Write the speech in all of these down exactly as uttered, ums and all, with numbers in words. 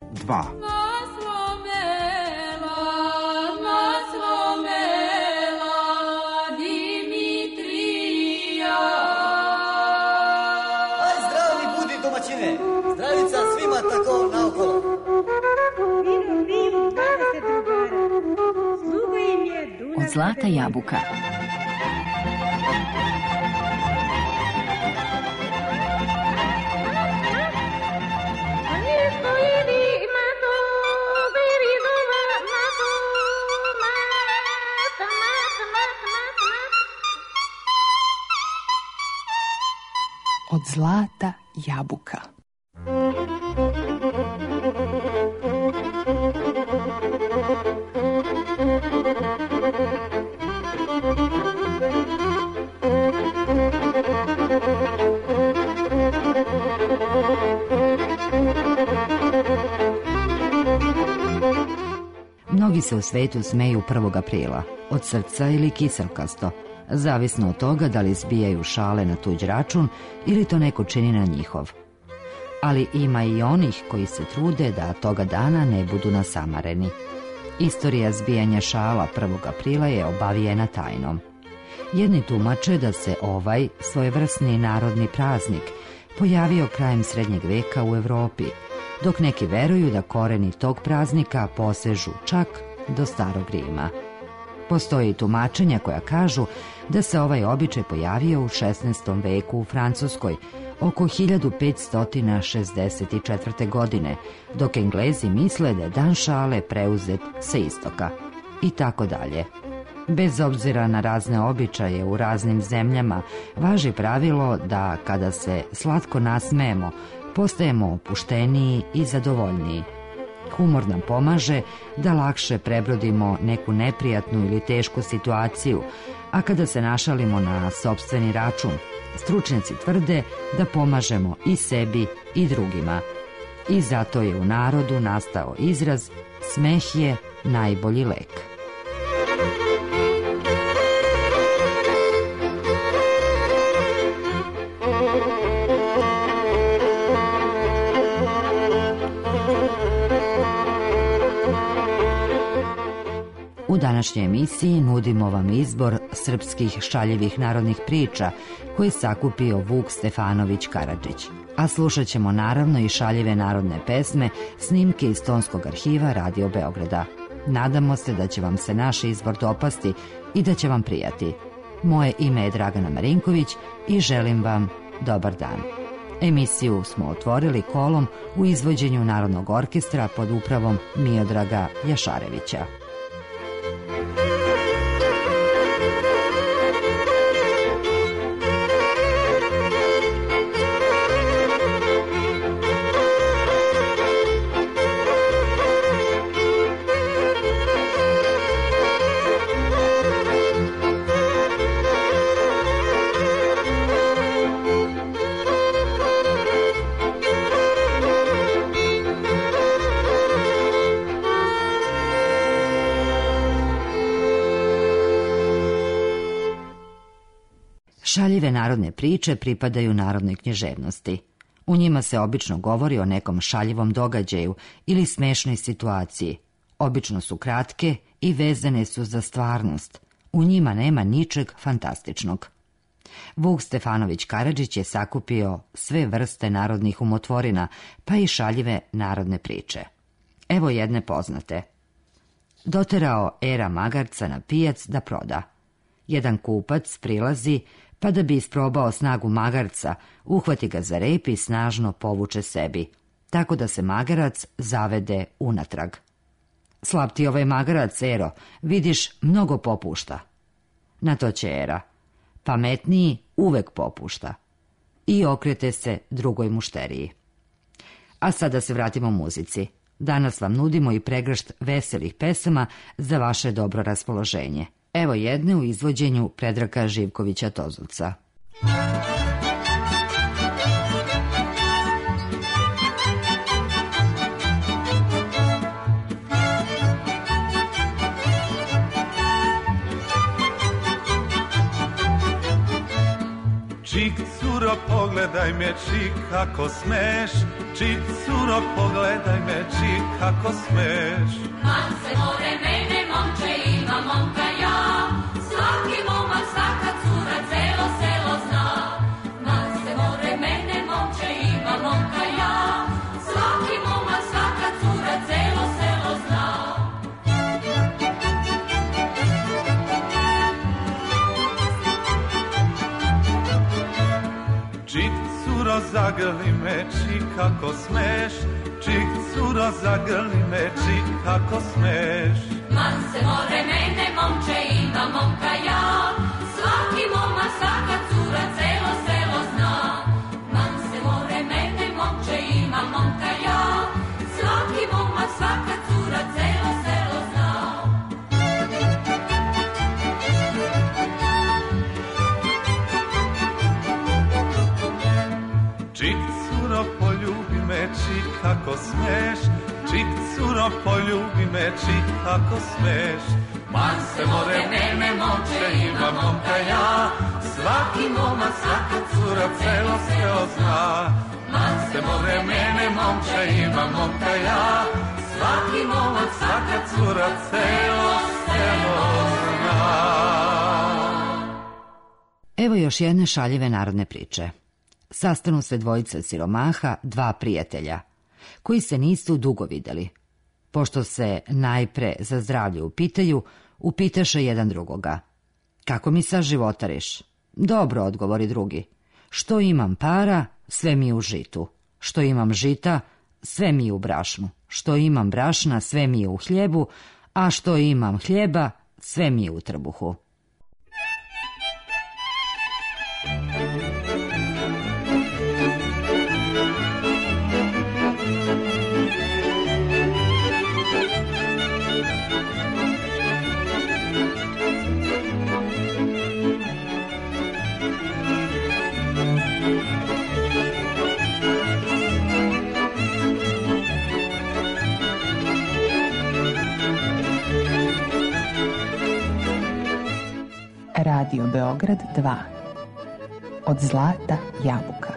dva. Zdravica svima tako naokolo. Vino, vino, kada se drugara. Sluga im je Dunav. Od zlata jabuka. Od zlata jabuka. Mnogi se u svetu smeju prvog aprila, od srca ili kiselkasto, zavisno od toga da li zbijaju šale na tuđ račun ili to neko čini na njihov. Ali ima i onih koji se trude da toga dana ne budu nasamareni. Istorija zbijanja šala prvog aprila je obavijena tajnom. Jedni tumače da se ovaj svojevrsni narodni praznik pojavio krajem srednjeg veka u Evropi, dok neki veruju da koreni tog praznika posežu čak do starog Rima. Postoje i tumačenja koja kažu da se ovaj običaj pojavio u šesnaestom veku u Francuskoj, oko hiljadu petsto šezdeset četvrte. godine, dok Englezi misle da je dan šale preuzet sa istoka. I tako dalje. Bez obzira na razne običaje u raznim zemljama, važi pravilo da kada se slatko nasmejemo, postajemo opušteniji i zadovoljniji. Humor nam pomaže da lakše prebrodimo neku neprijatnu ili tešku situaciju, a kada se našalimo na sopstveni račun, stručnjaci tvrde da pomažemo i sebi i drugima. I zato je u narodu nastao izraz smeh je najbolji lek. U današnjoj emisiji nudimo vam izbor srpskih šaljivih narodnih priča koje sakupio Vuk Stefanović Karadžić. A slušat ćemo naravno i šaljive narodne pesme, snimke iz tonskog arhiva Radio Beograda. Nadamo se da će vam se naš izbor dopasti i da će vam prijati. Moje ime je Dragana Marinković i želim vam dobar dan. Emisiju smo otvorili kolom u izvođenju Narodnog orkestra pod upravom Miodraga Jašarevića. Šaljive narodne priče pripadaju narodnoj književnosti. U njima se obično govori o nekom šaljivom događaju ili smešnoj situaciji. Obično su kratke i vezane su za stvarnost. U njima nema ničeg fantastičnog. Vuk Stefanović Karadžić je sakupio sve vrste narodnih umotvorina, pa i šaljive narodne priče. Evo jedne poznate. Doterao Era magarca na pijac da proda. Jedan kupac prilazi, pa da bi isprobao snagu magarca, uhvati ga za rep i snažno povuče sebi, tako da se magarac zavede unatrag. Slab ti ovaj magarac, Ero, vidiš, mnogo popušta. Na to će Era. Pametniji uvek popušta. I okrete se drugoj mušteriji. A sada se vratimo muzici. Danas vam nudimo i pregršt veselih pesama za vaše dobro raspoloženje. Evo jedne u izvođenju Predraga Živkovića Tozovca. Čik, curo, pogledaj me, čik, kako smeš. Čik, curo, pogledaj me, čik, kako smeš. Man se more mene, momče, ima momka ja, svaki momak, svaka cura, celo selo zna. Man se more mene, momče, ima momka ja, svaki momak, svaka cura, celo selo zna. Čik, curo, zagrli me, čik, kako smeš. Čik, curo, zagrli me, čik, kako smeš. Man se more mene, momče, ima momka ja, svaki momak, svaka cura, celo selo zna. Man se more mene, momče, ima momka ja, svaki momak, svaka cura, celo selo zna. Čik, curo, poljubi me, čik, kako smeš. Čik, curo, poljubi me, čik, kako smeš. Man se more mene, momče, ima momka ja, svaki momak, svaka cura, celo selo zna. Man se more mene, momče, ima momka ja, svaki momak, svaka cura, celo selo zna. Evo još jedne šaljive narodne priče. Sastanu se dvojica siromaha, dva prijatelja, koji se nisu dugo videli. Pošto se najpre za zdravlje upitaju, upitaše jedan drugoga. Kako mi sad životariš? Dobro, odgovori drugi. Što imam para, sve mi u žitu. Što imam žita, sve mi u brašnu. Što imam brašna, sve mi u hljebu, a što imam hljeba, sve mi u trbuhu. Radio Beograd dva. Od zlata jabuka.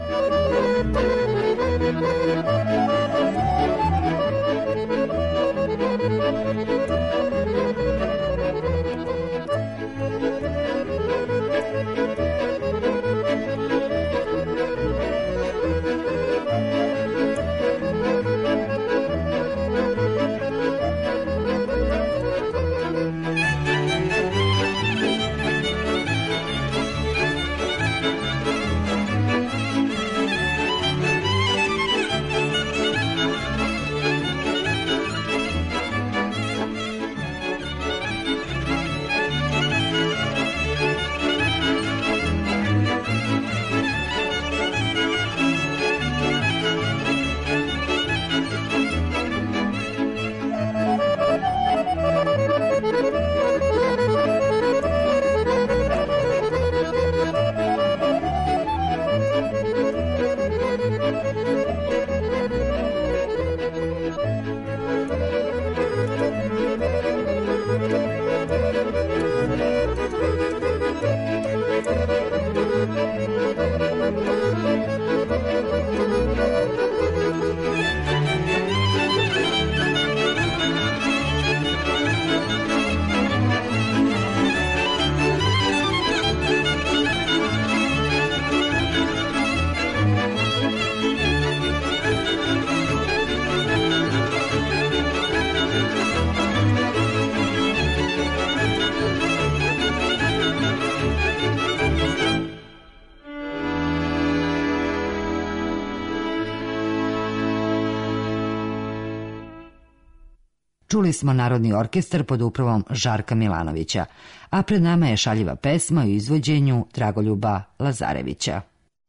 Čuli smo Narodni orkestar pod upravom Žarka Milanovića, a pred nama je šaljiva pesma u izvođenju Dragoljuba Lazarevića.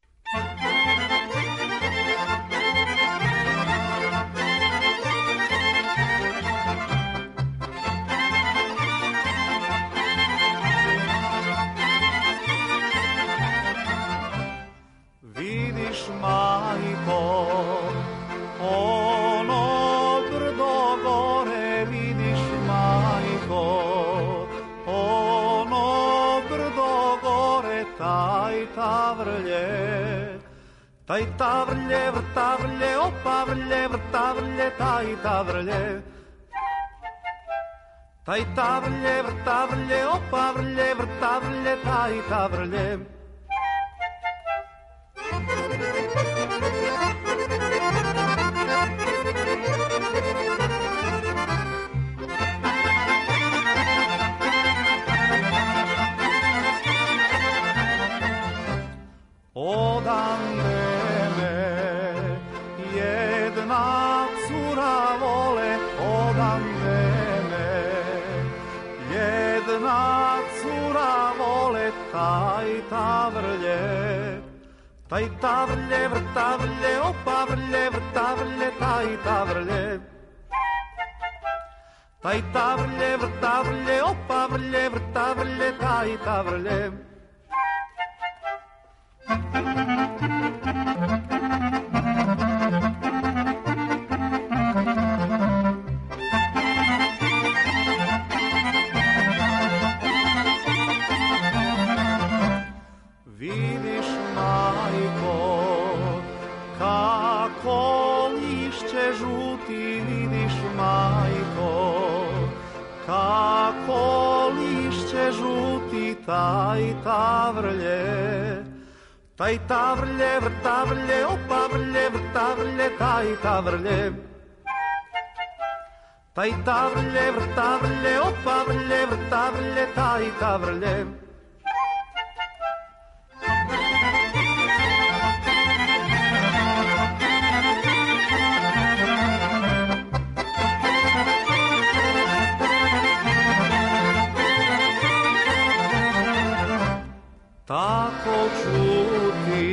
Vidiš, majko, ono brdo gore, vidiš, majko, ono brdo gore, taj tavrlje, taj tavrlje, vrtavrlje, opa vrlje, vrtavrlje, taj tavrlje. Taj tavrlje, vrtavrlje, opa vrlje, vrtavrlje, taj tavrlje. Odande me jedna cura vole, odande me jedna cura vole, taj tavrlje. Taj tavrlje, vrtavrlje, opa vrlje, vrtavrlje, taj tavrlje. Taj tavrlje, vrtavrlje, opa vrlje, vrtavrlje, taj tavrlje. Vidiš, majko, kako lišće žuti, vidiš, majko, kako lišće žuti, taj tavrlje. Taj tavrlje, vrtavrlje, opa vrlje, vrtavrlje, taj tavrlje. Taj tavrlje, vrtavrlje, opa vrlje, vrtavrlje, taj tavrlje. Tako čuti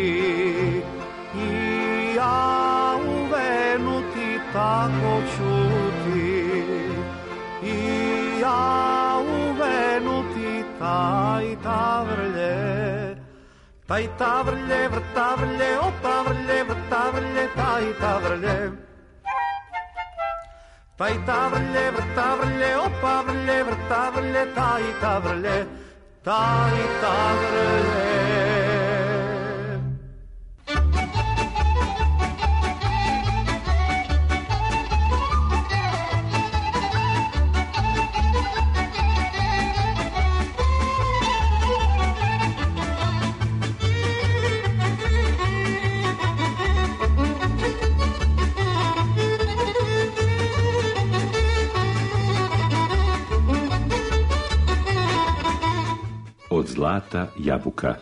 i ja uvenuti, tako čuti i ja uvenuti, taj tavrlje. Taj tavrlje, vrtavrlje, opa vrlje, vrtavrlje, taj tavrlje. Taj tavrlje, vrtavrlje, opa vrlje, vrtavrlje, taj tavrlje. Taj tavrlje. Od zlata jabuka.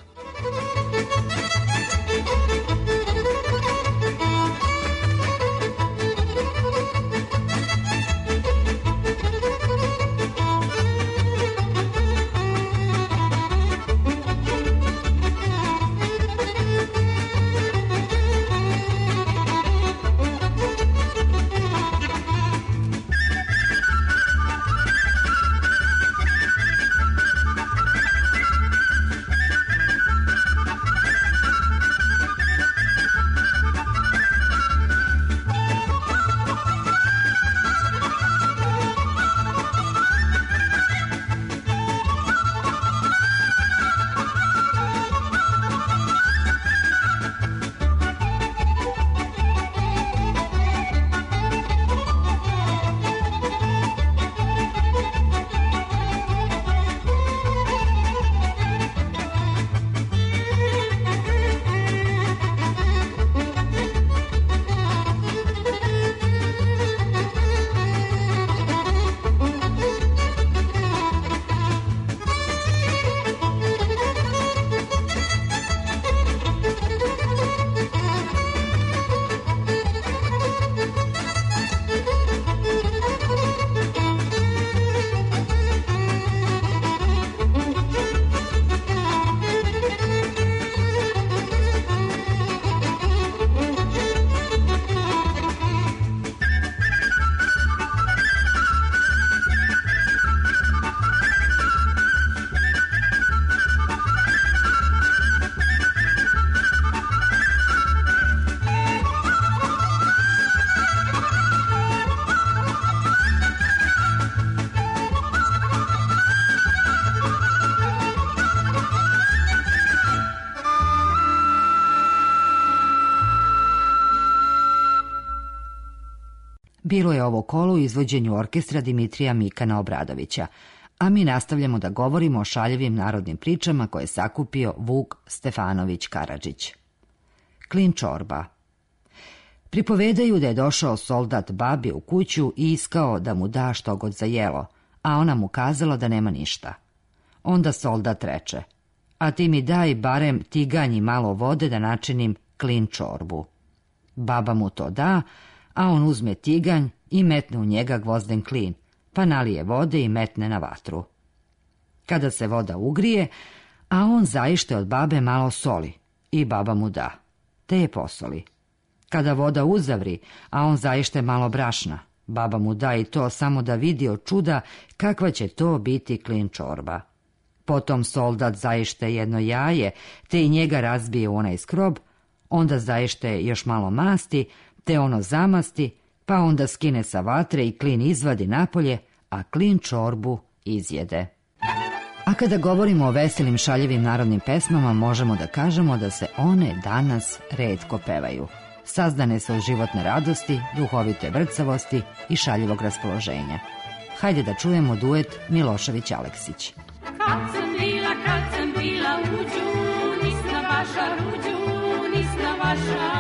Bilo je ovo kolo u izvođenju orkestra Dimitrija Mikana Obradovića, a mi nastavljamo da govorimo o šaljivim narodnim pričama koje je sakupio Vuk Stefanović Karadžić. Klin čorba. Pripovedaju da je došao soldat babi u kuću i iskao da mu da što god za jelo, a ona mu kazala da nema ništa. Onda soldat reče: a ti mi daj barem tiganj i malo vode da načinim klin čorbu. Baba mu to da, a on uzme tiganj i metne u njega gvozden klin, pa nalije vode i metne na vatru. Kada se voda ugrije, a on zaište od babe malo soli i baba mu da, te je posoli. Kada voda uzavri, a on zaište malo brašna, baba mu da i to samo da vidi od čuda kakva će to biti klin čorba. Potom soldat zaište jedno jaje, te i njega razbije u onaj skrob, onda zaište još malo masti, te ono zamasti, pa onda skine sa vatre i klin izvadi napolje, a klin čorbu izjede. A kada govorimo o veselim šaljivim narodnim pesmama, možemo da kažemo da se one danas retko pevaju. Sazdane su od životne radosti, duhovite vrcavosti i šaljivog raspoloženja. Hajde da čujemo duet Milošević-Aleksić. Kad sam bila, kad sam bila uđu, nisna vaša ruđu, nisna vaša.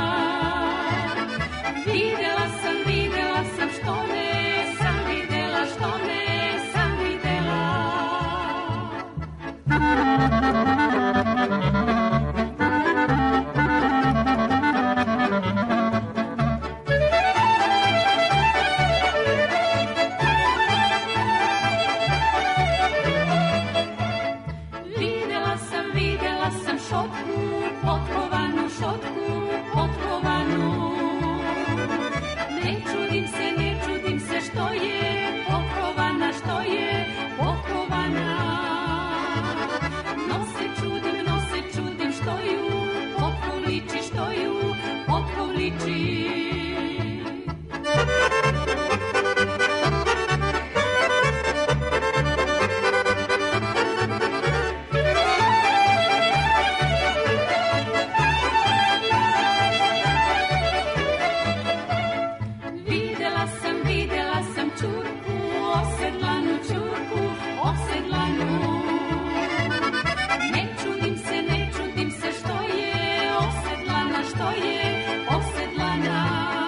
Videla sam, videla sam što ne, sam videla što ne, sam videla. Videla sam, videla sam šotku, potkovanu šotku, potkovanu. Ne čudim se, ne čudim se što je potkovana, što je potkovana. No se čudim, no se čudim što ju potkovliči, što ju potkovliči. Videla sam, videla sam čurku, osedlanu čurku, osedlanu. Ne čudim se, ne čudim se što je osedlana, što je osedlana.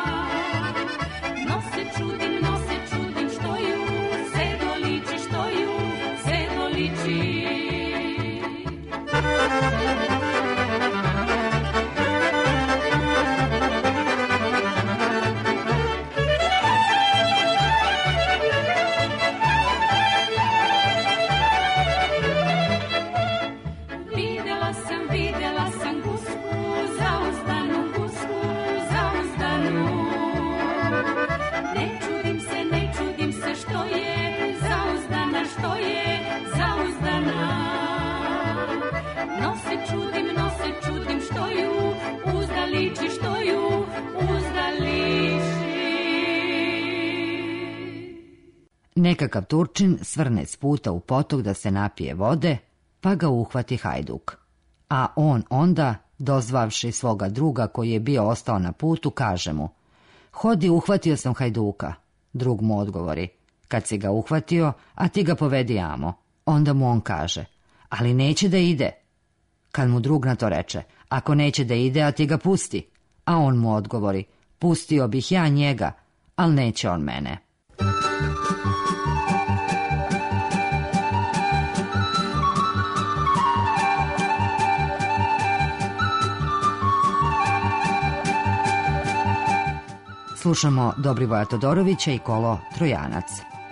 No se čudim, no se čudim što ju se doliči, što ju se doliči. Videla sam, videla sam gusku, zauzdanu gusku, zauzdanu. Ne čudim se, ne čudim se što je zauzdana, što je zauzdana. No se čudim, no se čudim što ju uzda liči, što ju uzda liči. Nekakav Turčin svrne s puta u potok da se napije vode, pa ga uhvati hajduk. A on onda, dozvavši svoga druga koji je bio ostao na putu, kaže mu: hodi, uhvatio sam hajduka. Drug mu odgovori: kad si ga uhvatio, a ti ga povedi amo. Onda mu on kaže: ali neće da ide. Kad mu drug na to reče: ako neće da ide, a ti ga pusti. A on mu odgovori: pustio bih ja njega, ali neće on mene. Slušamo Dobrivoja Todorovića i kolo Trojanac.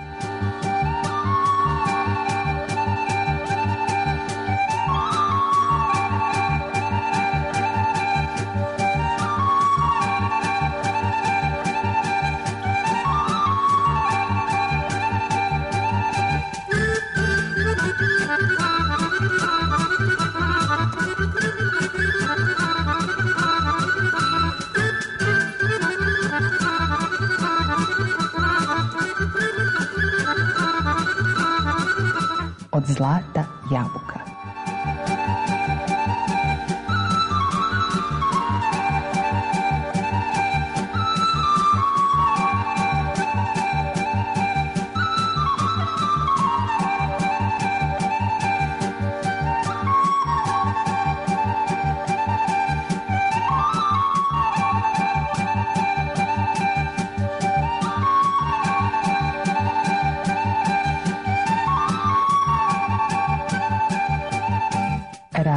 Od zlata jabuka.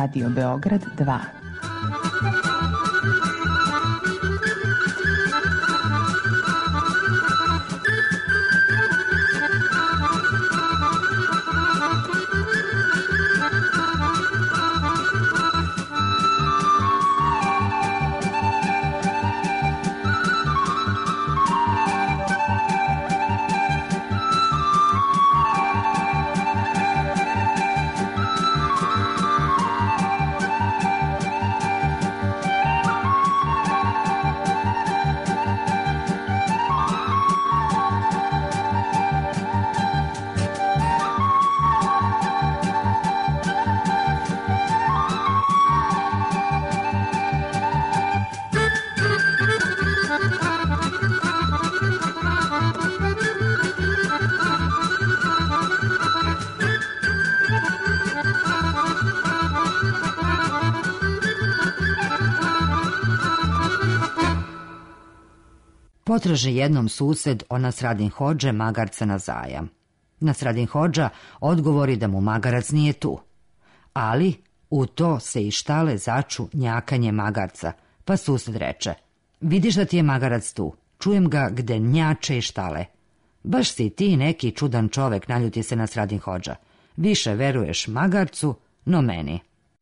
Radio Beograd dva. Potraže jednom sused o Nasradin hodže magarca na zajam. Nasradin hodža odgovori da mu magarac nije tu. Ali u to se iz štale začu njakanje magarca, pa sused reče: vidiš da ti je magarac tu, čujem ga gde njače iz štale. Baš si ti neki čudan čovek, naljuti se Nasradin hodža. Više veruješ magarcu, no meni.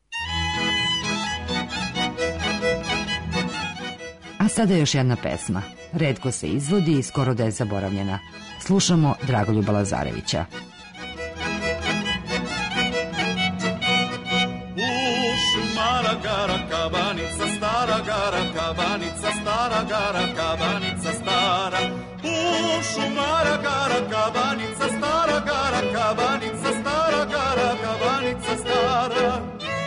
A sada još jedna pesma. Retko se izvodi i skoro da je zaboravljena. Slušamo Dragoljuba Lazarevića. U šumara gara kavanica, stara gara kavanica, stara gara kavanica, stara. U šumara gara kavanica, stara gara kavanica, stara gara kavanica, stara.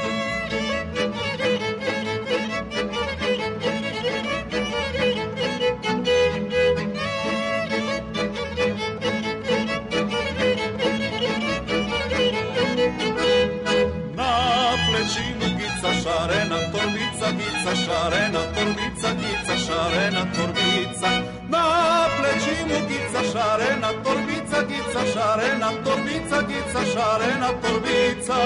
Šarena torbica, gica, šarena torbica, gica, šarena torbica. Na plećimu gica, šarena torbica, gica, šarena torbica, gica, šarena torbica.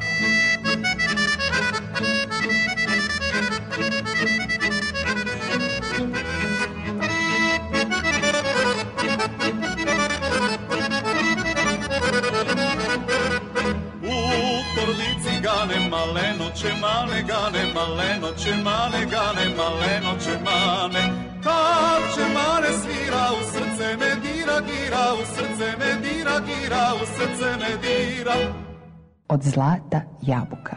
Gane maleno čemane, gane maleno čemane, gane maleno čemane. Kad čemane svira u srce me dira, gira u srce me dira, gira u srce me dira. Od zlata jabuka.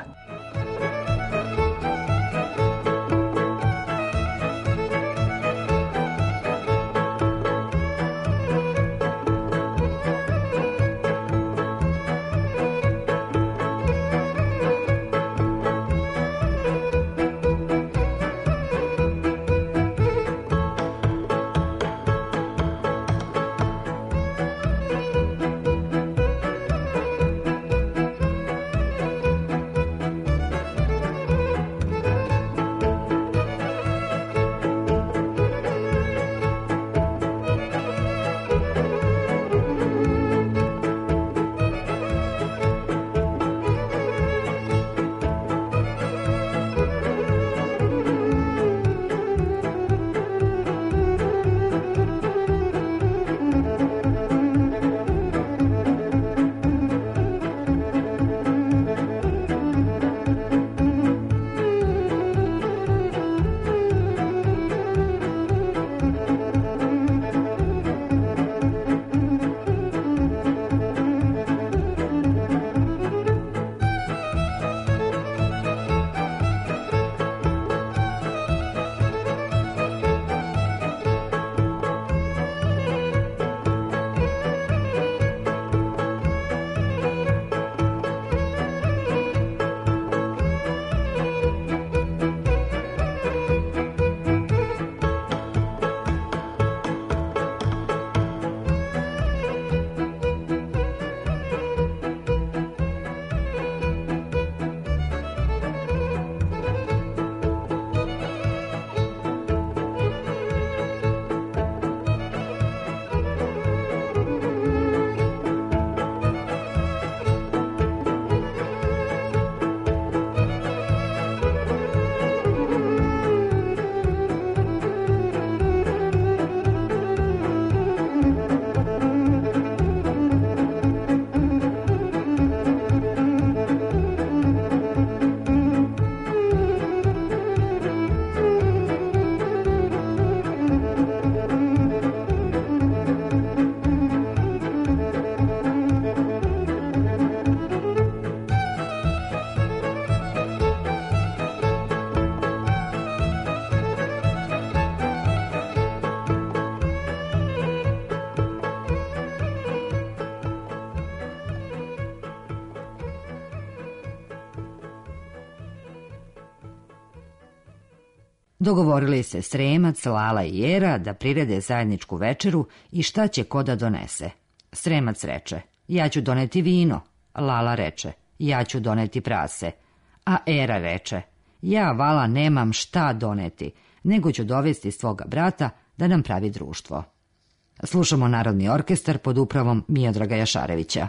Dogovorili se Sremac, Lala i Era da prirede zajedničku večeru i šta će ko da donese. Sremac reče, ja ću doneti vino. Lala reče, ja ću doneti prase. A Era reče, ja, Vala, nemam šta doneti, nego ću dovesti svoga brata da nam pravi društvo. Slušamo Narodni orkestar pod upravom Miodraga Jašarevića.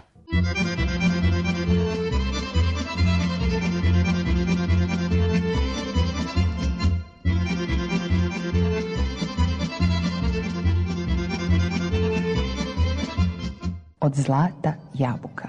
Od zlata jabuka.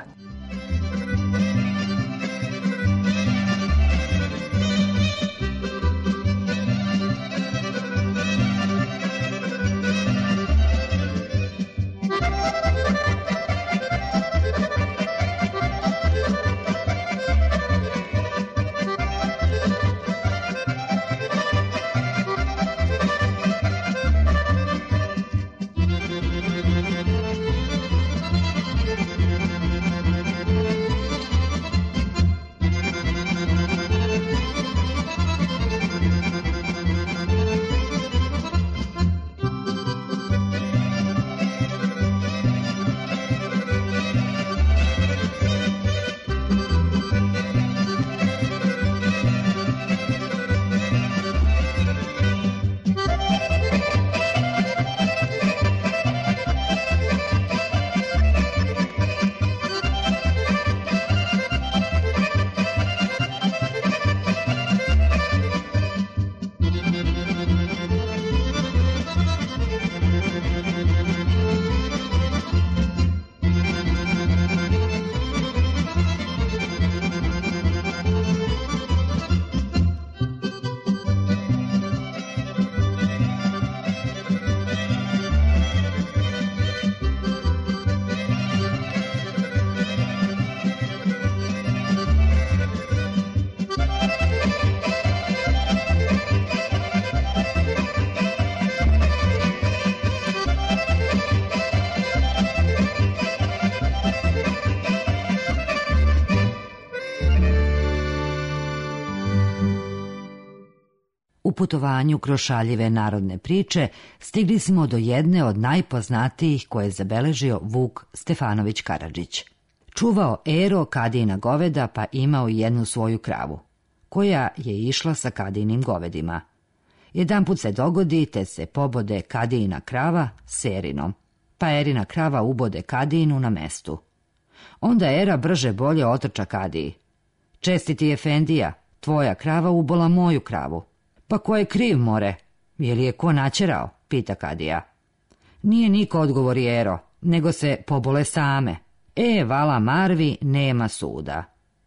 U putovanju kroz šaljive narodne priče stigli smo do jedne od najpoznatijih koje je zabeležio Vuk Stefanović Karadžić. Čuvao Ero Kadijina goveda pa imao i jednu svoju kravu, koja je išla sa Kadijinim govedima. Jedanput se dogodi te se pobode Kadijina krava s Erinom, pa Erina krava ubode Kadijinu na mestu. Onda Era brže bolje otrča Kadiji. Čestiti efendija, tvoja krava ubola moju kravu. Pa ko je kriv, more? Je li je ko načerao? Pita Kadija. Nije niko, odgovori Ero, nego se pobole same. E, vala Marvi, nema suda.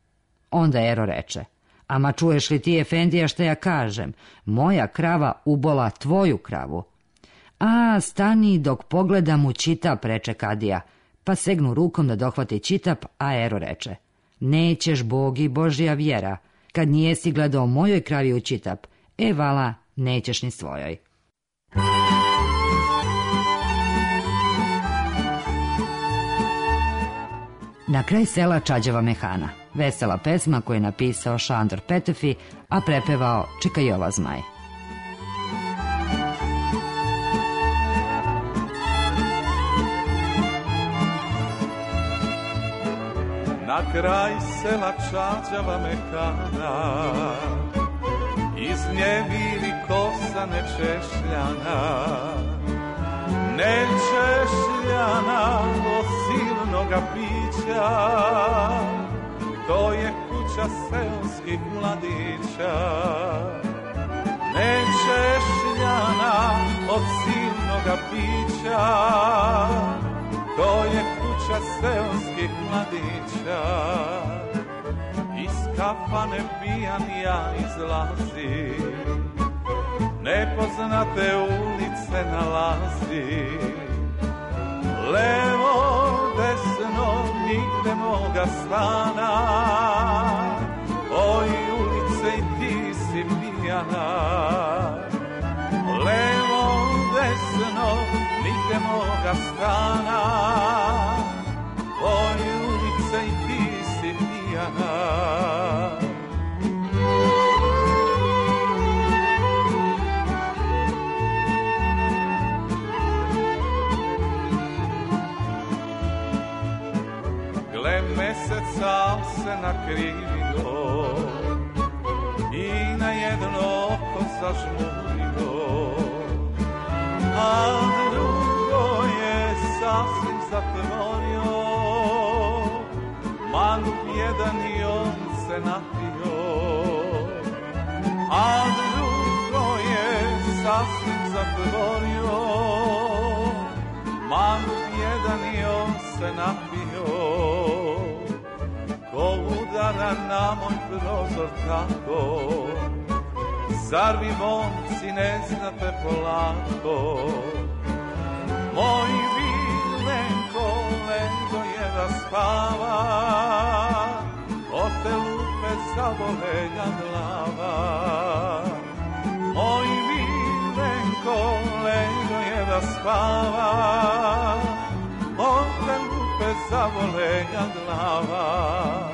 Onda Ero reče, ama čuješ li ti, efendija, šta ja kažem? Moja krava ubola tvoju kravu. A, stani dok pogledam u čitap, reče Kadija, pa segnu rukom da dohvati čitap, a Ero reče, nećeš, Bogi, Božja vjera, kad nijesi gledao mojoj kravi u čitap, e, vala, nećeš ni svojoj. Na kraj sela Čađava mehana, vesela pesma koju je napisao Šandor Petefi, a prepevao Čikajova Zmaj. Na kraj sela Čađava mehana, iz nje viri kosa nečešljana, nečešljana od silnoga pića, to je kuća seoskih mladića. Nečešljana od silnoga pića, to je kuća seoskih mladića. Iz kafane pijan ja izlazim, nepoznate ulice nalazim. Levo, desno, nigde moga stana, oj ulice i ti si pijana. Levo, desno, nigde moga stana, oj ulice i ti si pijana. gle meseca al se nakrivio i na jedno oko zažmurio, a drugo je sasvim zatvorio, manut jedan i on se napio, a drugo je sasvim zatvorio, manut jedan i on se napio. Ko udara na moj prozor tako, zar vi momci ne znate polako? Moj Vilenko ležo je da spava, od te lupe zabolenja glava. Moj Vilenko ležo je da spava, od te lupe zabolenja glava.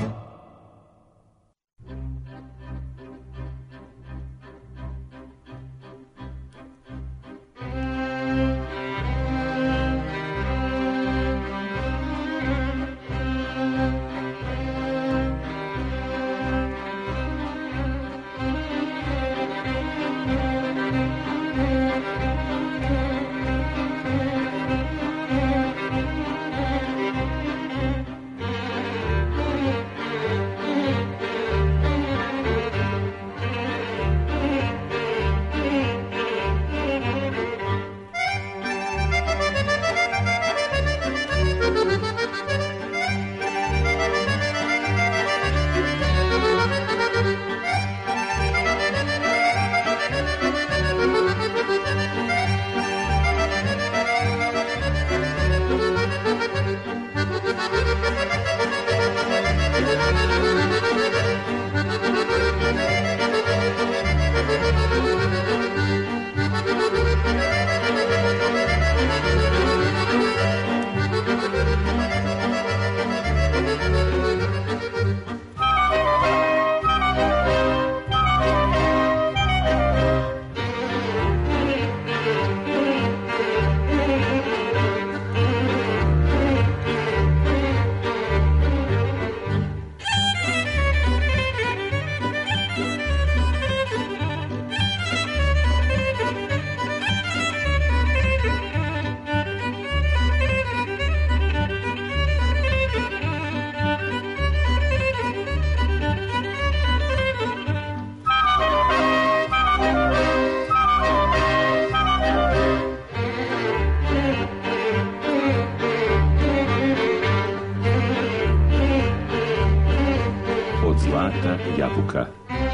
Zlata jabuka.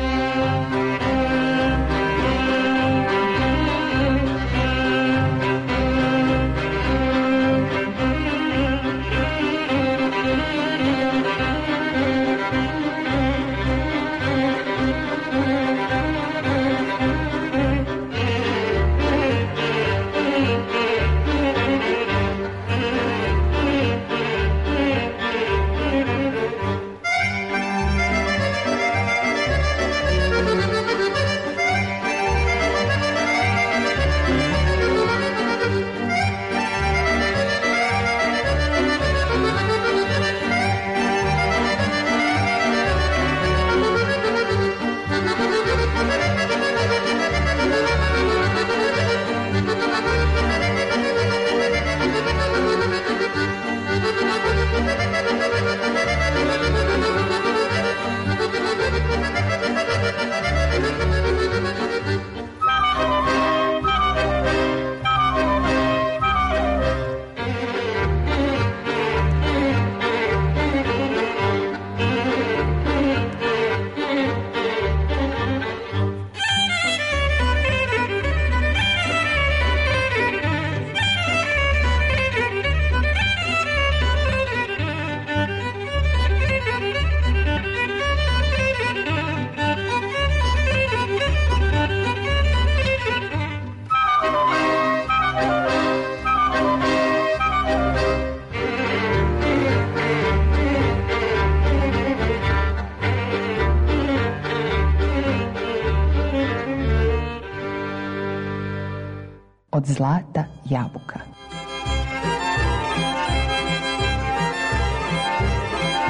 Od zlata jabuka.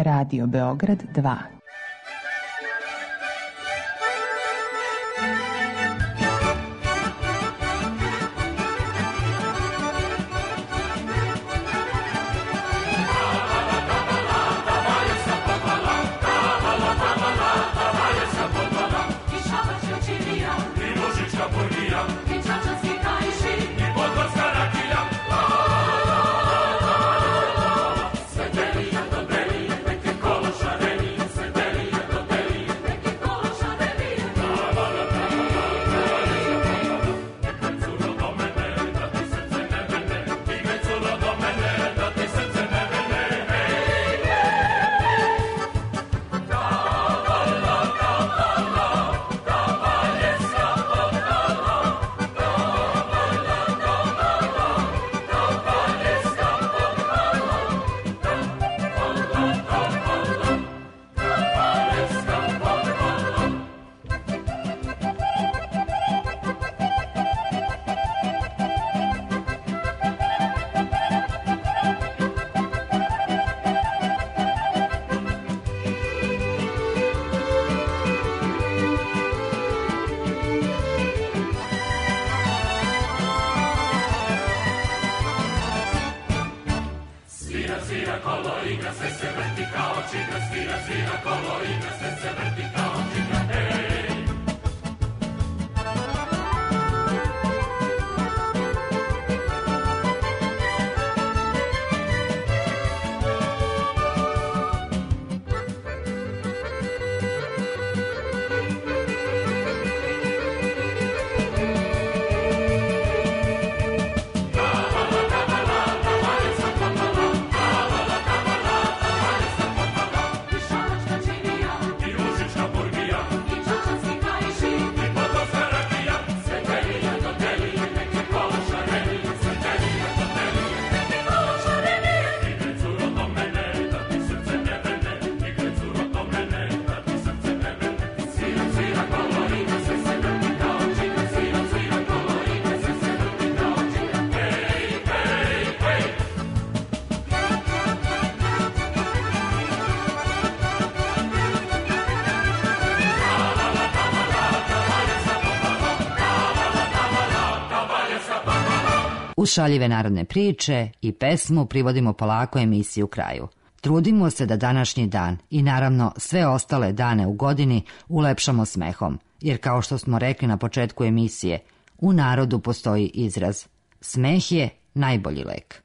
Radio Beograd dva. Uz šaljive narodne priče i pesmu privodimo polako emisiju kraju. Trudimo se da današnji dan i naravno sve ostale dane u godini ulepšamo smehom, jer kao što smo rekli na početku emisije, u narodu postoji izraz: smeh je najbolji lek.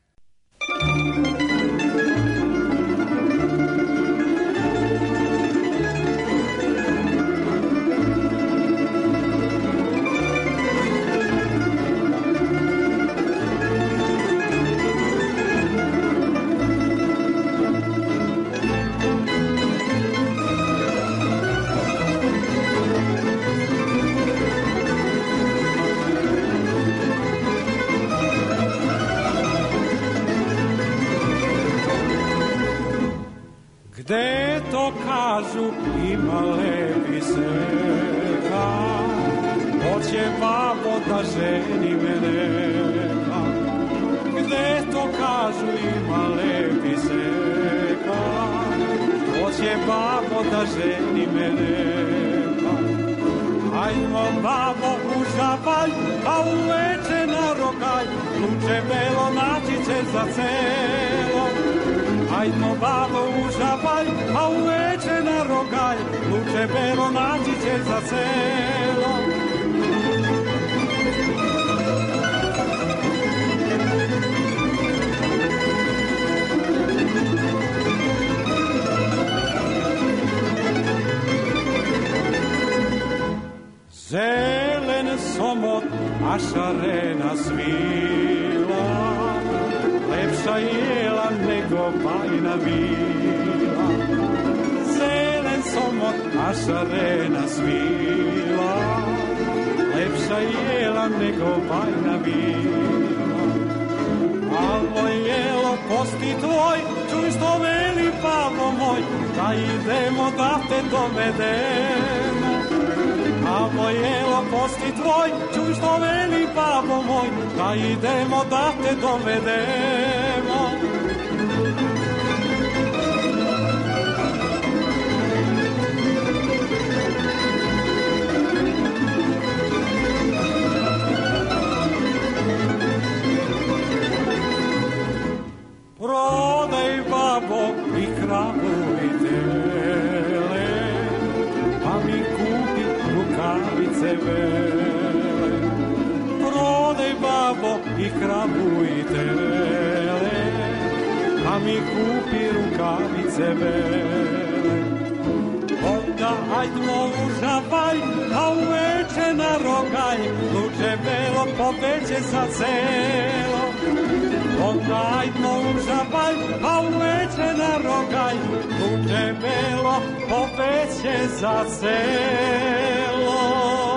Gde to kažu ima lepi seka, hoće babo da ženi meneka. Gde to kažu ima lepi seka, hoće babo da ženi meneka. Ajmo babo u žabalj, a uveče na rogaj, luče belo naći će za celo. Ajmo babo u žabalj, a uveče na rogaj, luče belo naći će za celo. Zelen somot, a šarena svila, lepša jela nego bajna vila. Zelen somot, a šarena svila, lepša jela nego bajna vila. Alo jelo posti tvoj, čuj što veli Pavlo moj, da idemo da te dovedemo. Alo jelo posti tvoj, čuj što veli Pavlo moj, da idemo da te dovedemo. vele. Prodaj babo i kravu i tele, pa mi kupi rukavice vele. Onda ajdmo u žabalj, a uveče na rogalj, luče velo poveće za selo. Onda ajdmo u žabalj, a uveče na rogalj, luče velo poveće za selo.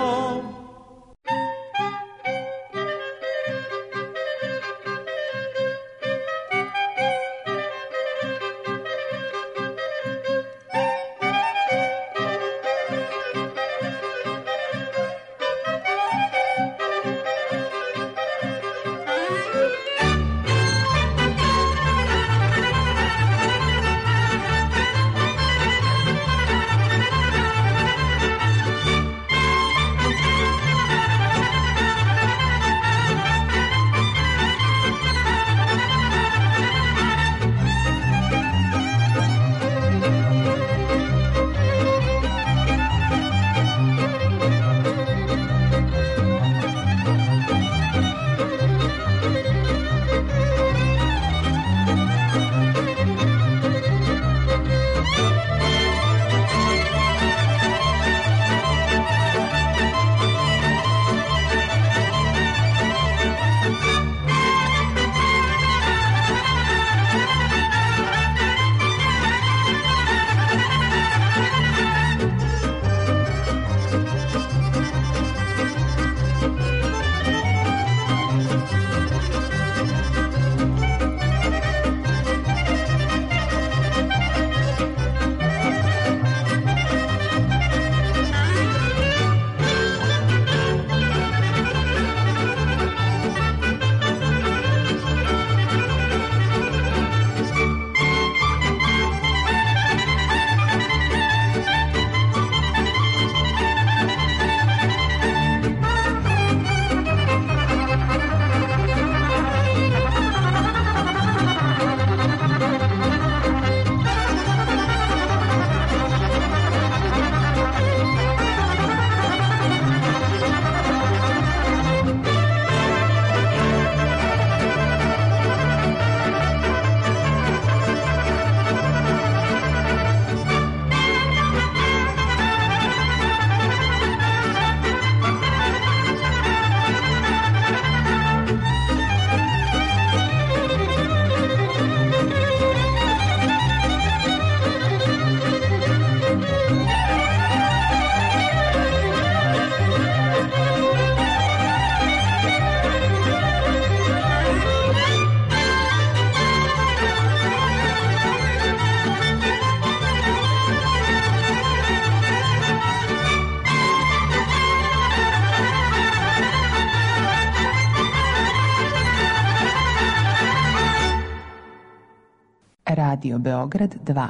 Radio Beograd dva.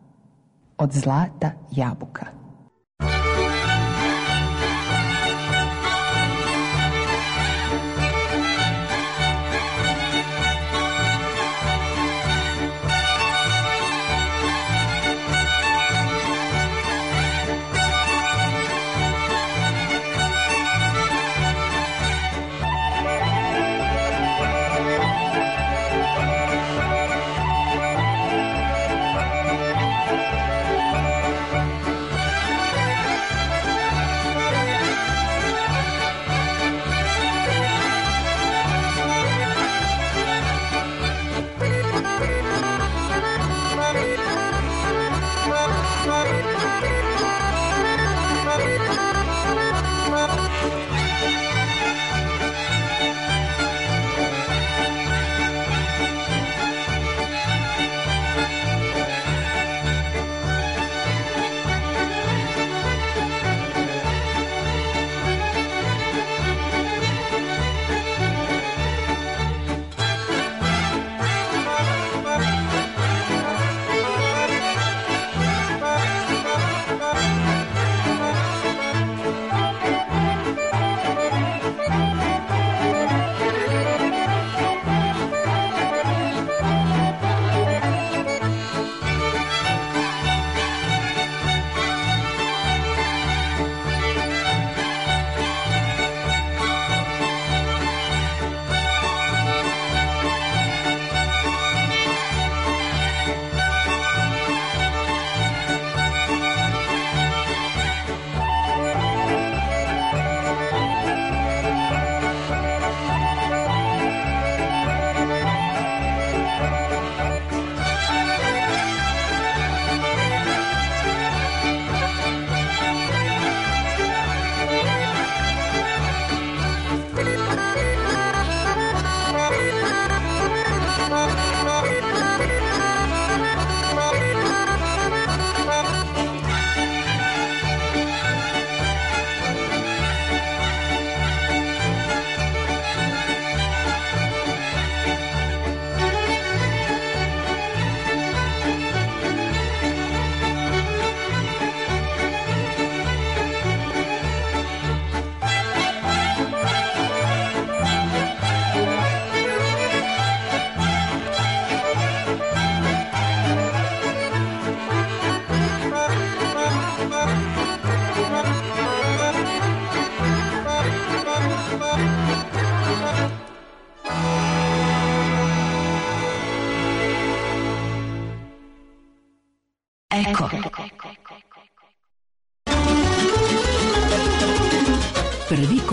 Od zlata jabuka.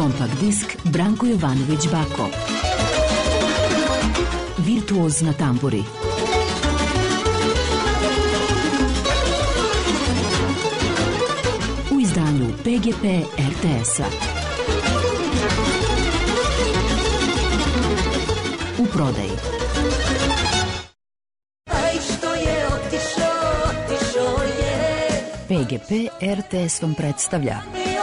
Kompakt disk Branko Jovanović Bako. Virtuoz na tamburi. U izdanju P G P R T S-a. U prodaji. P G P R T S vam predstavlja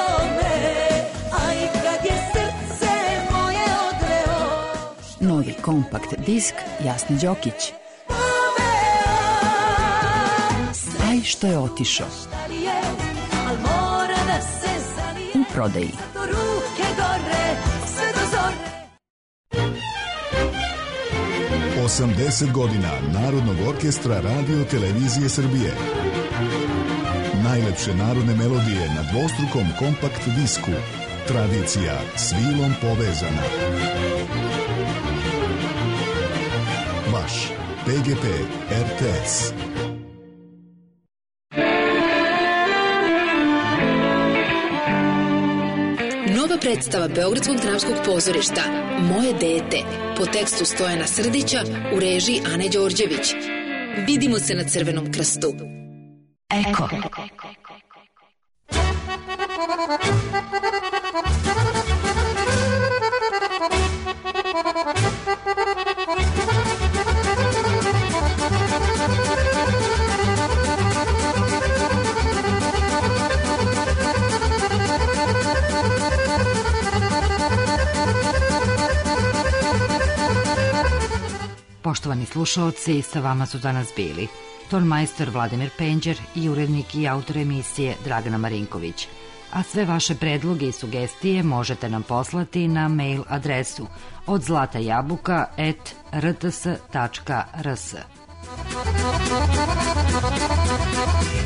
novi kompakt disk Jasne Đokić. Aj što je otišao. U prodaji. osamdeset godina Narodnog orkestra Radio Televizije Srbije. Najlepše narodne melodije na dvostrukom kompakt disku. Tradicija s vilom povezana. Vaš P G P R T S. Nova predstava Beogradskog dramskog pozorišta Moje dete po tekstu Stojana Srdića u režiji Ane Đorđević. Vidimo se na Crvenom krstu. Eko. Poštovani slušaoci, sa vama su danas bili tonmajstor Vladimir Penđer i urednik i autor emisije Dragana Marinković. A sve vaše predloge i sugestije možete nam poslati na mail adresu od zlata jabuka at r t s tačka r s.